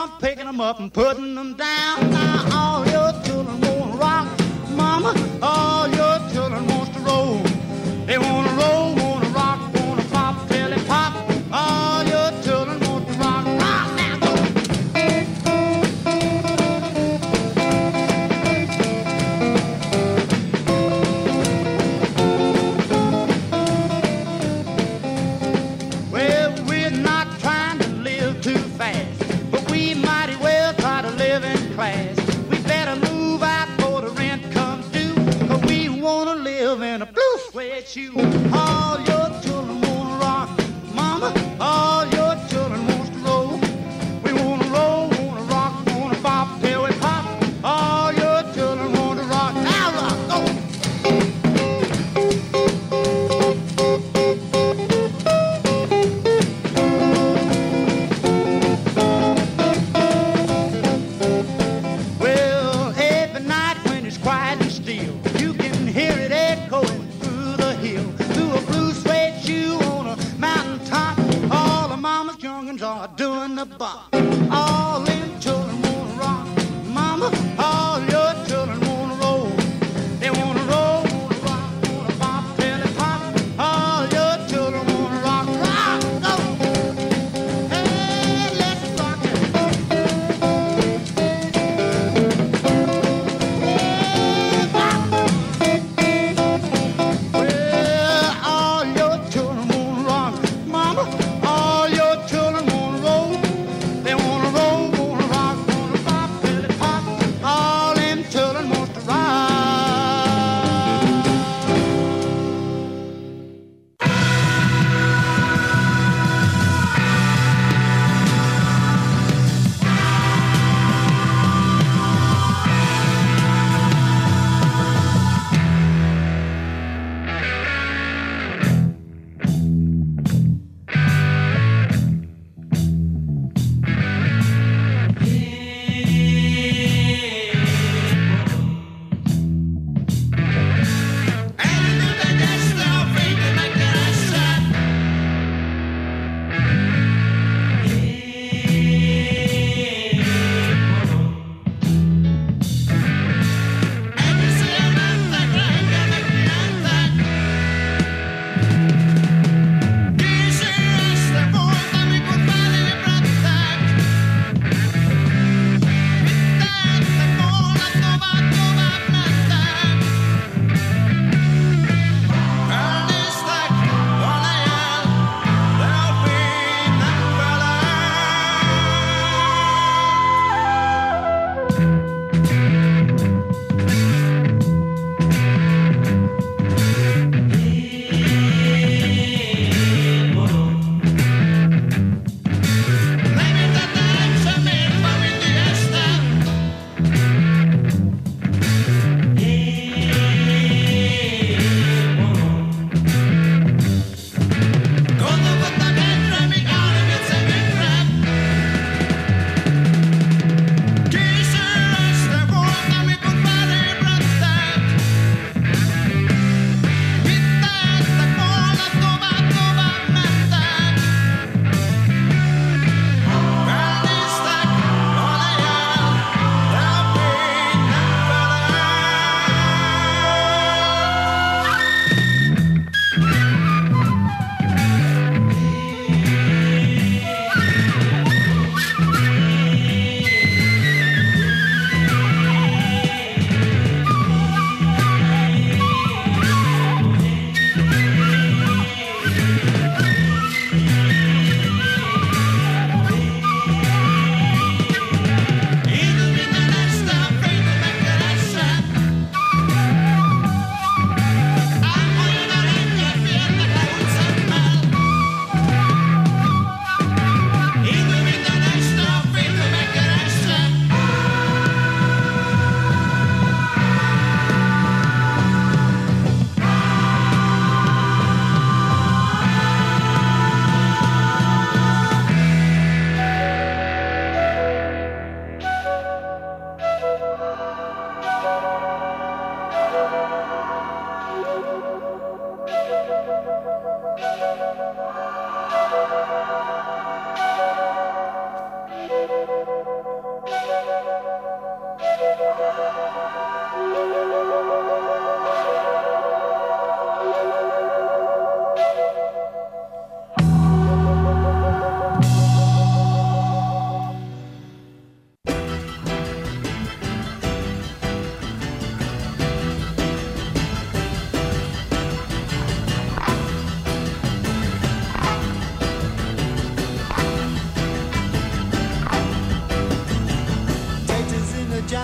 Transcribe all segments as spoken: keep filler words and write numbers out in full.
on picking them up and putting them down. Now all your children wanna rock, mama. All your children wants to roll. They wanna roll, wanna rock, wanna pop, till they pop. All your children want to rock, rock now. Go. Well, we're not trying to live too fast, but we mighty well try to live in class. We better move out before the rent comes due, 'cause we wanna live in a blue suede shoe. All your children wanna rock, mama. All your children wants to roll. We wanna roll, wanna rock, wanna pop till we pop. All your children want to rock. Now rock, go. Well, every night when it's quiet and still, you can hear it echoing through the hill, through a blue suede shoe on a mountain top. All the mama's young'uns are doing the bop. All them children wanna rock, mama. All your children wanna roll. They wanna roll, wanna rock, wanna pop till they pop. All your children wanna rock, rock, go. Hey, let's rock it. Hey, rock. Well, all your children wanna rock, mama. All your children wanna roll. They wanna roll, wanna rock, wanna pop till they pop. All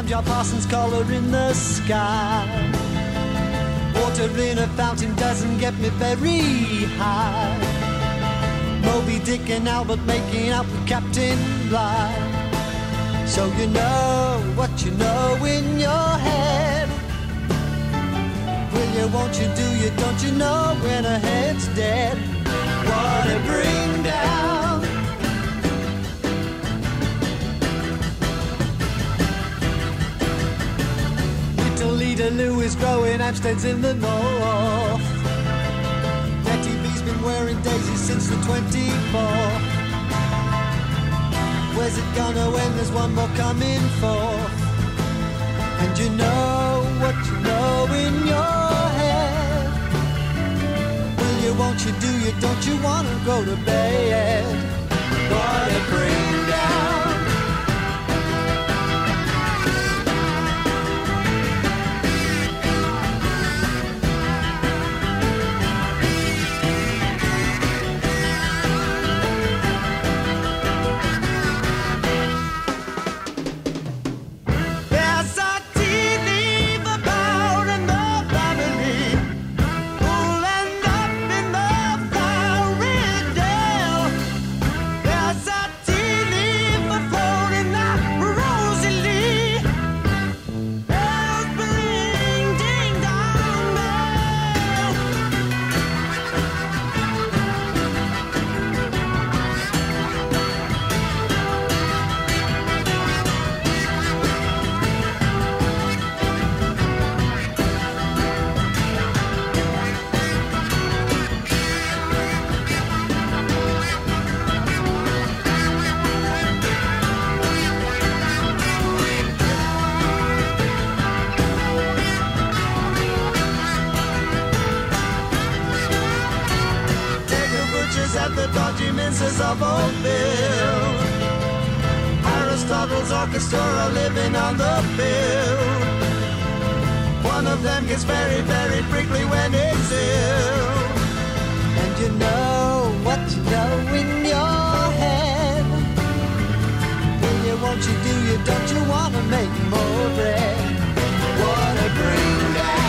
Brown John Parsons color in the sky. Water in a fountain doesn't get me very high. Moby Dick and Albert making out with Captain Bligh. So you know what you know in your head. Will you, won't you, do you, don't you know when a head's dead? What a bring down. Little Leader Lou is growing Hampsteads in the north. Nettie B's been wearing daisies since the twenty-fourth. Where's it gonna end? There's one more coming forth. And you know what you know in your head. Will you, won't you, do you, don't you wanna go to bed? What a bring down. Of Oakville, Aristotle's orchestra are living on the bill. One of them gets very, very prickly when it's ill. And you know what you know in your head. Will you, won't you, do you, don't you want to make more bread? What a bring down.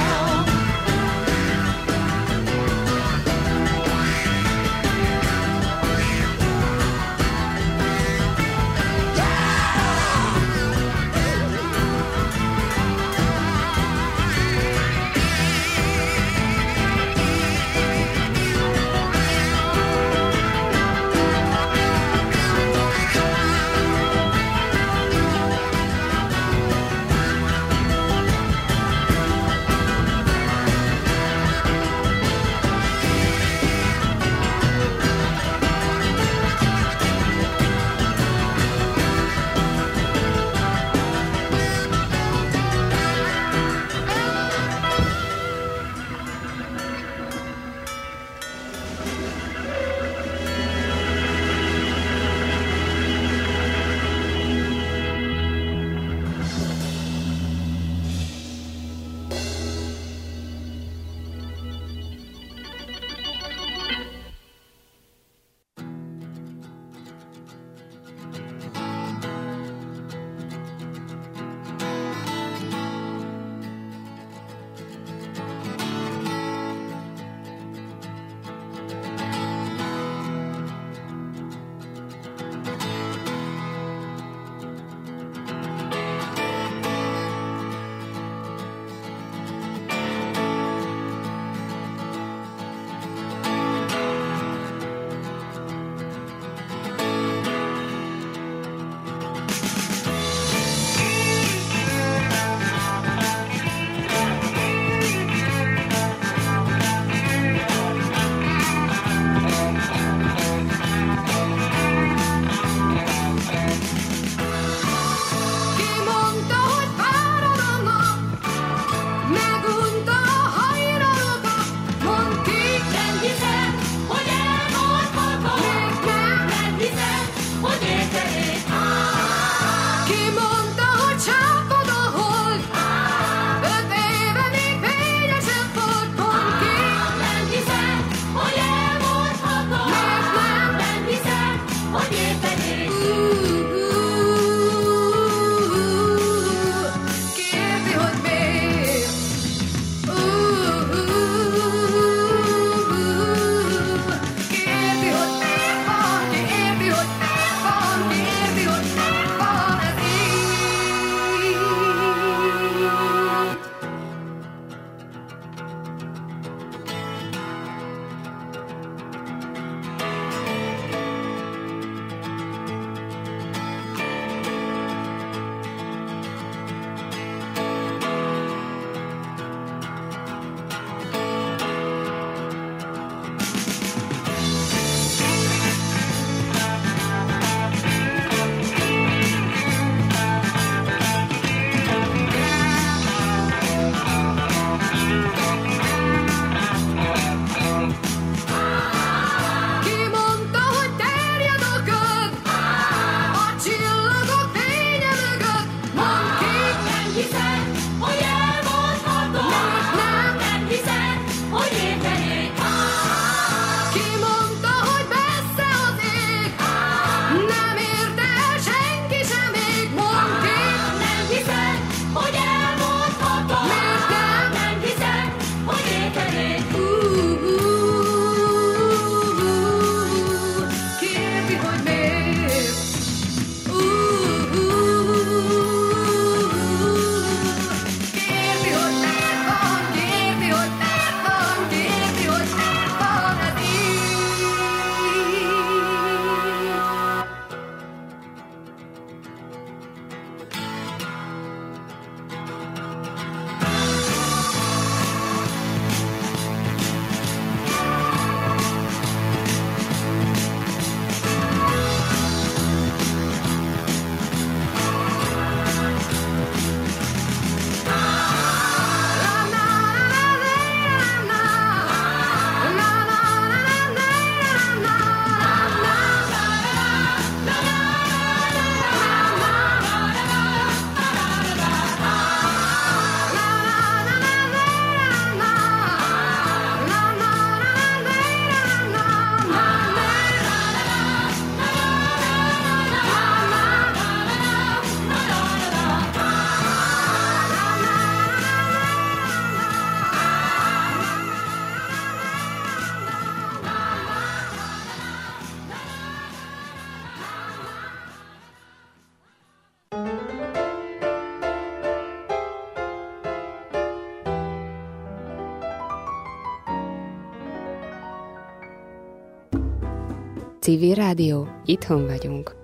Civil Rádió, itthon vagyunk.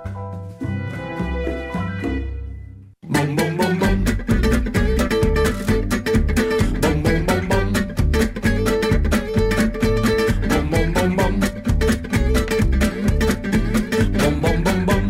Bum, bum, bum, bum. Bum, bum, bum, bum. Bum, bum, bum, bum. Bum, bum, bum, bum.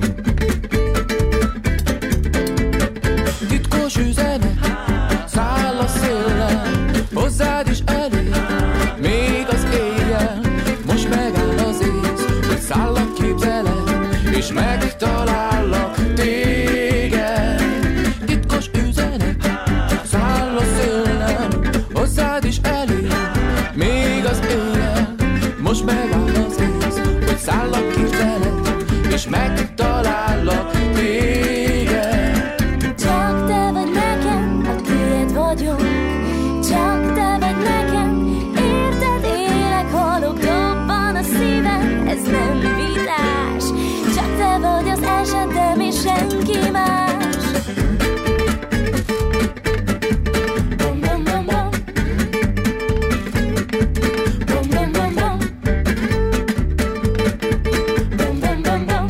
Titkos üzenet száll a széllel, hozzád is elég, még az éjjel. Most megáll az ész, hogy szállak képzeled, és megtalállak téged. Titkos üzenet száll a széllel, hozzád is elég, még az éjjel. Most megáll az ész, hogy szállak képzeled, és megtalállak téged. Csak te vagy nekem, a tiéd vagyok. Csak te vagy nekem, érted, élek, halok, dobban a szívem. Ez nem vitás, csak te vagy az esetem és senki más. Bum, bum, bum, bum. Bum, bum, bum, bum. Bum, bum, bum, bum.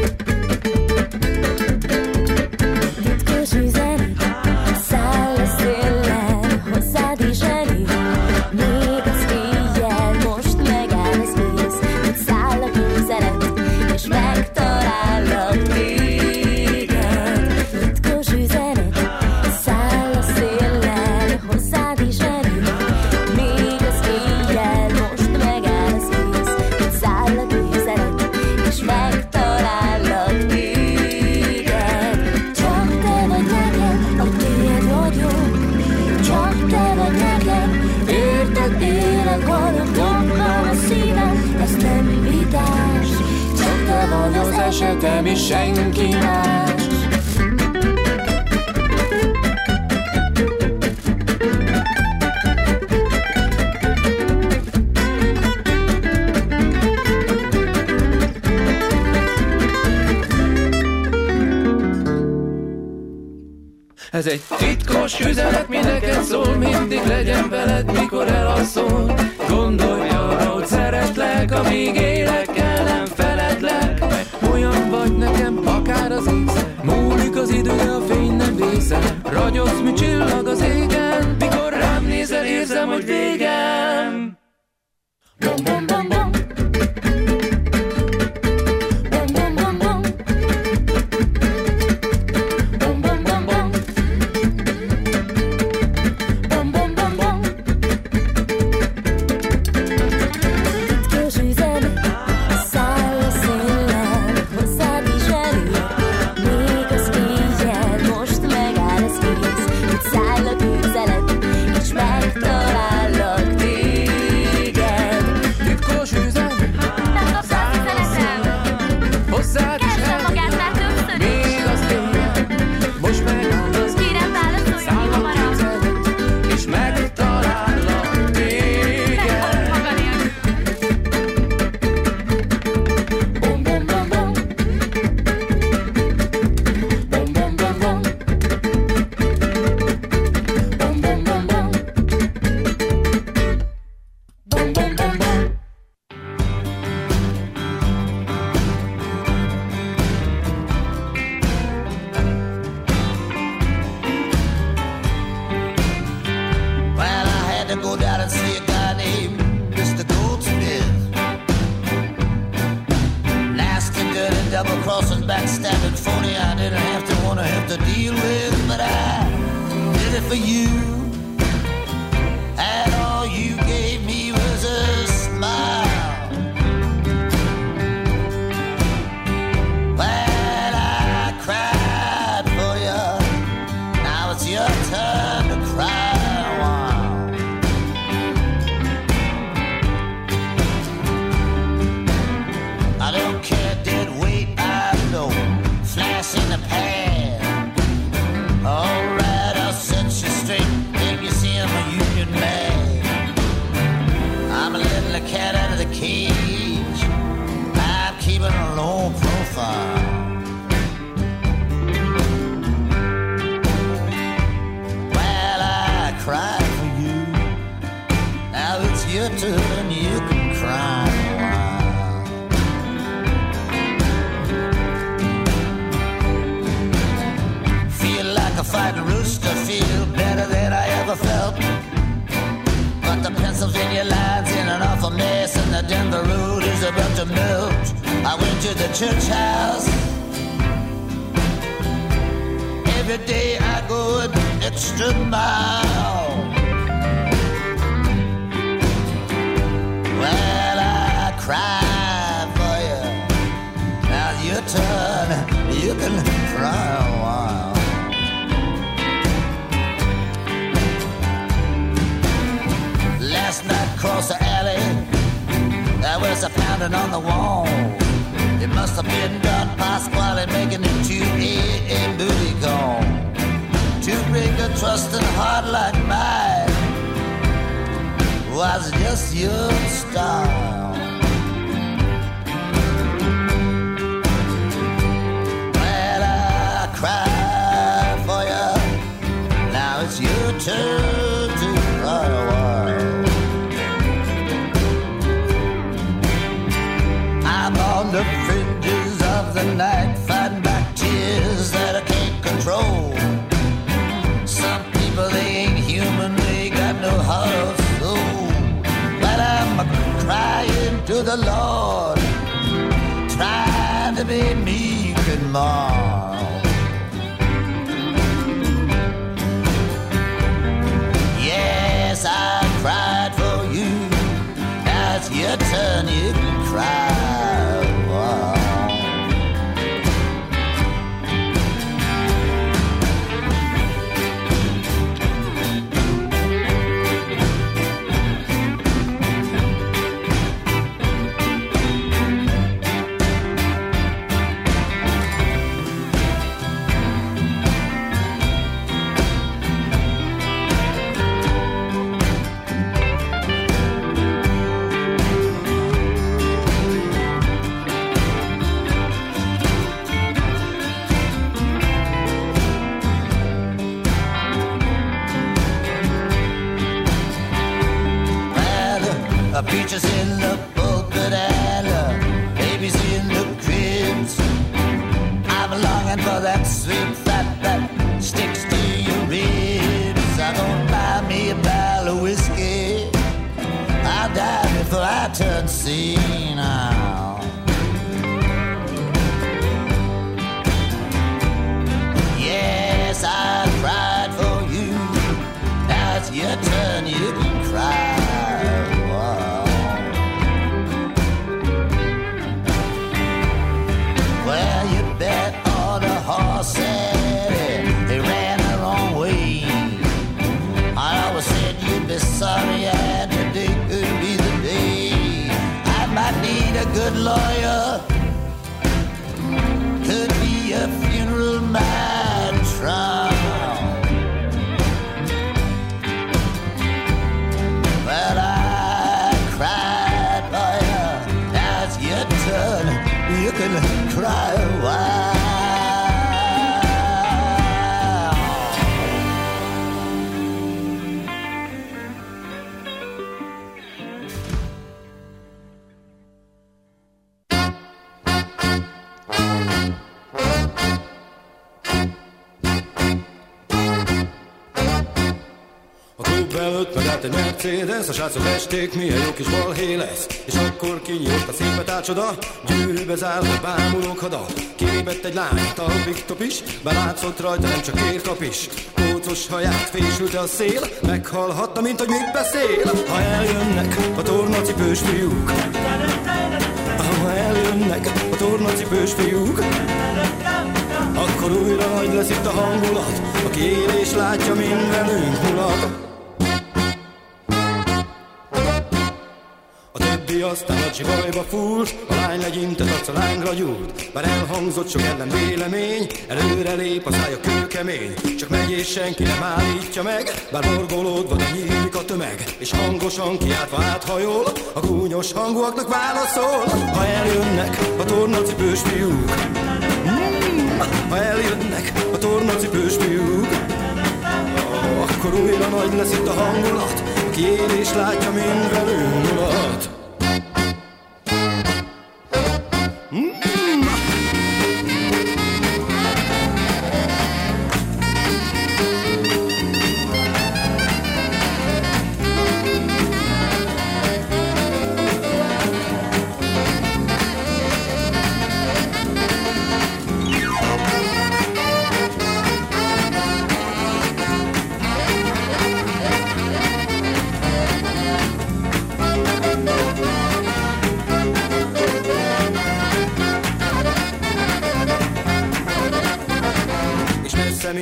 Titkos üzenet száll a széllel, hozzád is elég, még az éjjel. Most megáll az ész, hogy száll a képzelet, és megtalállak téged. Titkos üzenet száll a széllel, hozzád is elég, még az éjjel. Most megáll az ész, hogy száll a képzelet, és megtalállak téged. Csak te vagy nekem, a tiéd vagyok. Csak te vagy nekem, érted, élek, halok, dobban a szívem. Ez nem vitás, csak te vagy az esetem és senki más. Ez egy titkos üzenet, mi neked szól, mindig legyen veled, mikor elalszol. Gondolj arra, hogy szeretlek, amíg élek, el nem feledlek. Olyan vagy nekem, akár az észre, múlik az idő, de a fény nem vészel. Ragyogsz, mint csillag az égen, mikor rám nézel, érzem, hogy végem. Bum, bum, bum, bum. Bum, bum, bum, bum. Bum, bum, bum, bum. Bum, bum, bum, bum. Titkos üzenet száll a széllel, hozzád is elég, még az éjjel. Most megáll az ész, hogy száll a képzelet, és megtalállak téged. Titkos üzenet száll a széllel, hozzád is elég, még az éjjel. Most megáll az ész, száll a képzelet, és megtalállak téged. Bum, bum, bum, bum. Bum, bum, bum, bum. Bum, bum, bum, bum. Bum, bum, bum, bum. Well, I had to go down and see a guy named Mister Goldsmith. Nasty, dirty, double-crossing, backstabbing, phony I didn't have to want to have to deal with, but I did it for you. And all you gave me was a smile. Well, I cried for you. Now it's your turn to cry. I don't care, dead weight, I know. Flash in the pan. Alright, I'll set you straight. to the church house. Every day I go an extra mile. Well, I cry for you. Now's your turn. You can cry a while. Last night across the alley, there was a pounding on the wall. It must have been Don Pasquale making it to a, a booty call. To break a trusting heart like mine was just your style. Well, I cry for you. Now it's your turn to cry a while. I'm on the fringes of the night, fighting back tears that I can't control. Some people, they ain't human, they got no heart or soul. But I'm crying to the Lord, trying to be meek and mild. Yes, I cried for you. Now it's your turn, you can cry. Wow. Preachers in the pulpit and uh, babies in the cribs. I'm longing for that sweet fat that sticks to your ribs. I'm gonna buy me a barrel of whiskey. I'll die before I turn senile. Yes, I cried for you. Now it's your turn, you can cry. Well, you bet on a horse and they ran the wrong way. I always said you'd be sorry and today could be the day. I might need a good lawyer, could be a funeral man trial. But I cried for you, now it's your turn, you can cry a while. A klub előtt megállt egy Mercedes, a srácok esték, milyen jó kis balhé lesz. És akkor kinyílt a szépet átcsoda, gyűrűbe zárva bámulók hada. Kilépett egy lány, talpig is, belátszott rajta, nem csak érkap is. Kócos haját fésülte a szél, meghallhatta, mint hogy mit beszél. Ha eljönnek a tornacipős fiúk, ha eljönnek a tornacipős fiúk, akkor újra nagy lesz itt a hangulat, aki él és látja, mind velünk mulat. A többi aztán a csivajba fúrt, a lány legyintett arca lángra gyúrt. Bár elhangzott sok ellen vélemény, előre lép, a szája kőkemény. Csak megy és senki nem állítja meg, bár borgolódva, de nyílik a tömeg. És hangosan kiáltva áthajol, a gúnyos hangúaknak válaszol. Ha eljönnek a tornacipős fiúk, ha eljönnek a tornacipős fiúk, akkor újra nagy lesz itt a hangulat, aki él és látja, mind velünk mulat.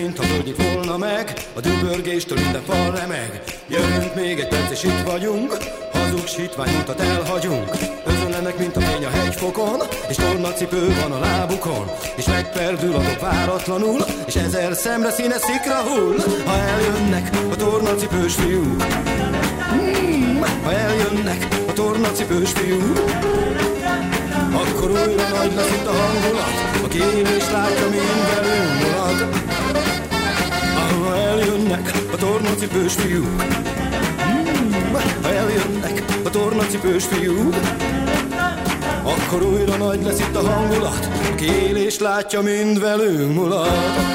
mintha föld nyit volna meg, a dübörgéstől minden fal remeg. Jövünk még egy perc és itt vagyunk, hazugs hitványutat elhagyunk. Özönlenek, mint a fény a hegyfokon, és tornacipő van a lábukon, és megperdül a dob váratlanul, és ezer szemre színe szikra hull. Ha eljönnek a tornacipős fiúk, hmm, ha eljönnek a tornacipős fiúk, akkor újra nagy lesz itt a hangulat, aki én is látja, mind velünk marad. Ha eljönnek a tornacipős fiúk, hmm, ha eljönnek a tornacipős fiúk, akkor újra nagy lesz itt a hangulat, aki él és látja, mind velünk mulad.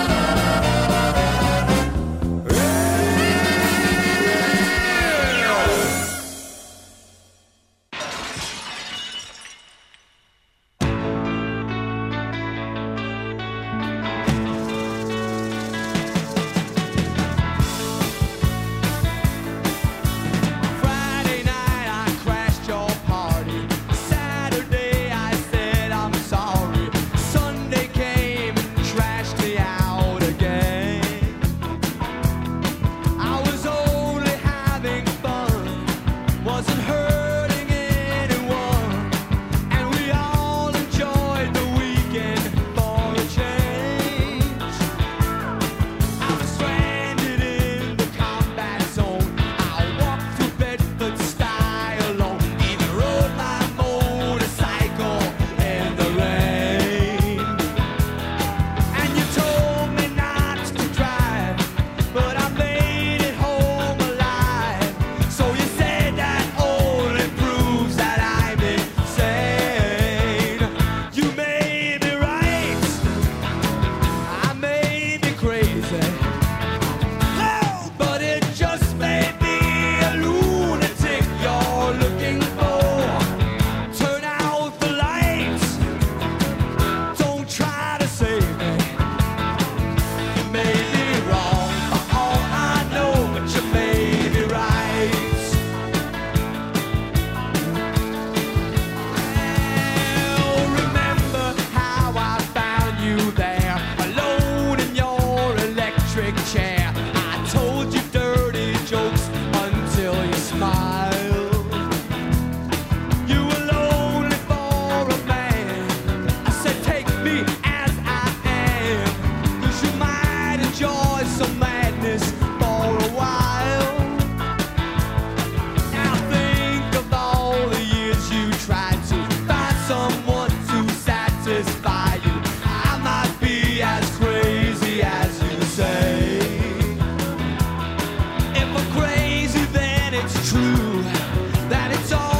True that it's all